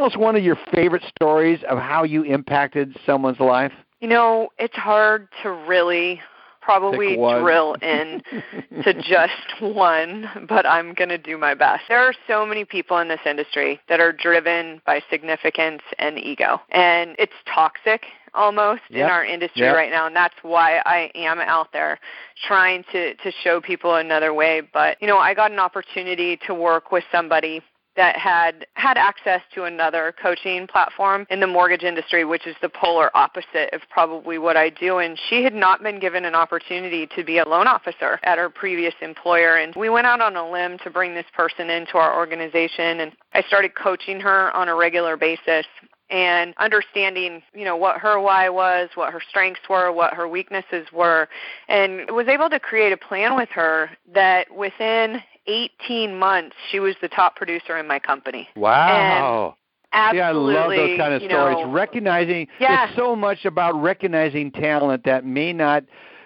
tell us one of your favorite stories of how you impacted someone's life? It's hard to really probably drill in to just one, but I'm going to do my best. There are so many people in this industry that are driven by significance and ego, and it's toxic almost in our industry right now, and that's why I am out there trying to show people another way. But, I got an opportunity to work with somebody that had access to another coaching platform in the mortgage industry, which is the polar opposite of probably what I do. And she had not been given an opportunity to be a loan officer at her previous employer. And we went out on a limb to bring this person into our organization. And I started coaching her on a regular basis and understanding, what her why was, what her strengths were, what her weaknesses were, and was able to create a plan with her that within 18 months, she was the top producer in my company. Wow. And absolutely. I love those kind of stories. Recognizing, it's so much about recognizing talent that may not,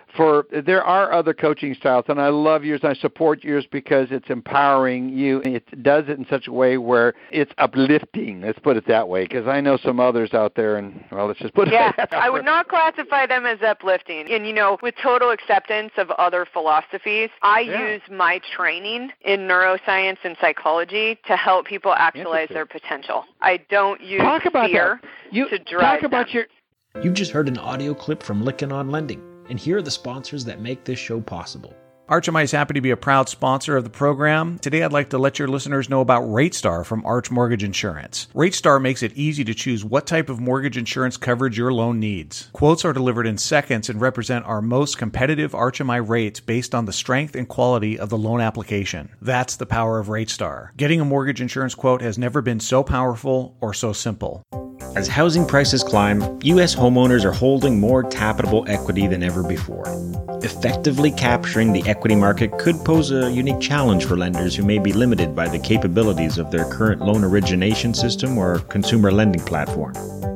there are other coaching styles, and I love yours, and I support yours because it's empowering you, and it does it in such a way where it's uplifting, let's put it that way, because I know some others out there, and, let's just put it that way. I would not classify them as uplifting. And, with total acceptance of other philosophies, I use my training in neuroscience and psychology to help people actualize their potential. I don't use fear to drive them. You've just heard an audio clip from Lykken on Lending. And here are the sponsors that make this show possible. ArchMI is happy to be a proud sponsor of the program. Today, I'd like to let your listeners know about RateStar from Arch Mortgage Insurance. RateStar makes it easy to choose what type of mortgage insurance coverage your loan needs. Quotes are delivered in seconds and represent our most competitive ArchMI rates based on the strength and quality of the loan application. That's the power of RateStar. Getting a mortgage insurance quote has never been so powerful or so simple. As housing prices climb, U.S. homeowners are holding more tappable equity than ever before. Effectively capturing the equity market could pose a unique challenge for lenders who may be limited by the capabilities of their current loan origination system or consumer lending platform.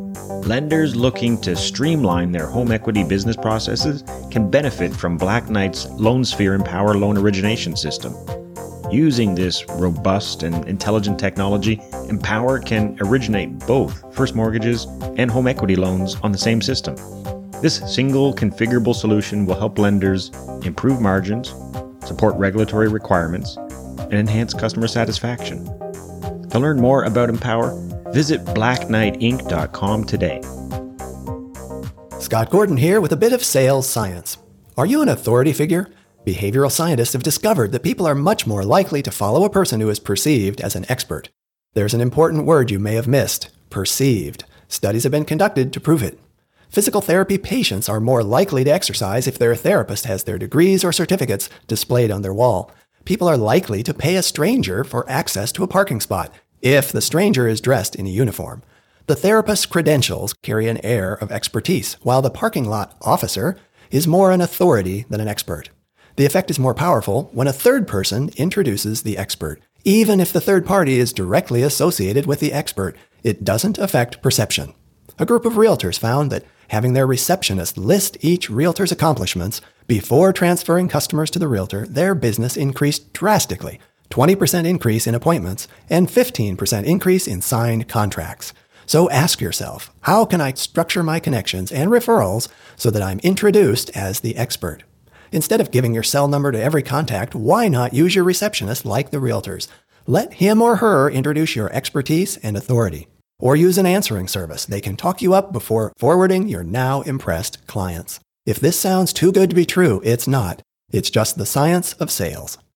Lenders looking to streamline their home equity business processes can benefit from Black Knight's LoanSphere Empower loan origination system. Using this robust and intelligent technology, Empower can originate both first mortgages and home equity loans on the same system. This single configurable solution will help lenders improve margins, support regulatory requirements, and enhance customer satisfaction. To learn more about Empower, visit BlackKnightInc.com today. Scott Gordon here with a bit of sales science. Are you an authority figure? Behavioral scientists have discovered that people are much more likely to follow a person who is perceived as an expert. There's an important word you may have missed: perceived. Studies have been conducted to prove it. Physical therapy patients are more likely to exercise if their therapist has their degrees or certificates displayed on their wall. People are likely to pay a stranger for access to a parking spot if the stranger is dressed in a uniform. The therapist's credentials carry an air of expertise, while the parking lot officer is more an authority than an expert. The effect is more powerful when a third person introduces the expert. Even if the third party is directly associated with the expert, it doesn't affect perception. A group of realtors found that having their receptionist list each realtor's accomplishments before transferring customers to the realtor, their business increased drastically. 20% increase in appointments and 15% increase in signed contracts. So ask yourself, how can I structure my connections and referrals so that I'm introduced as the expert? Instead of giving your cell number to every contact, why not use your receptionist like the realtors? Let him or her introduce your expertise and authority. Or use an answering service. They can talk you up before forwarding your now impressed clients. If this sounds too good to be true, it's not. It's just the science of sales.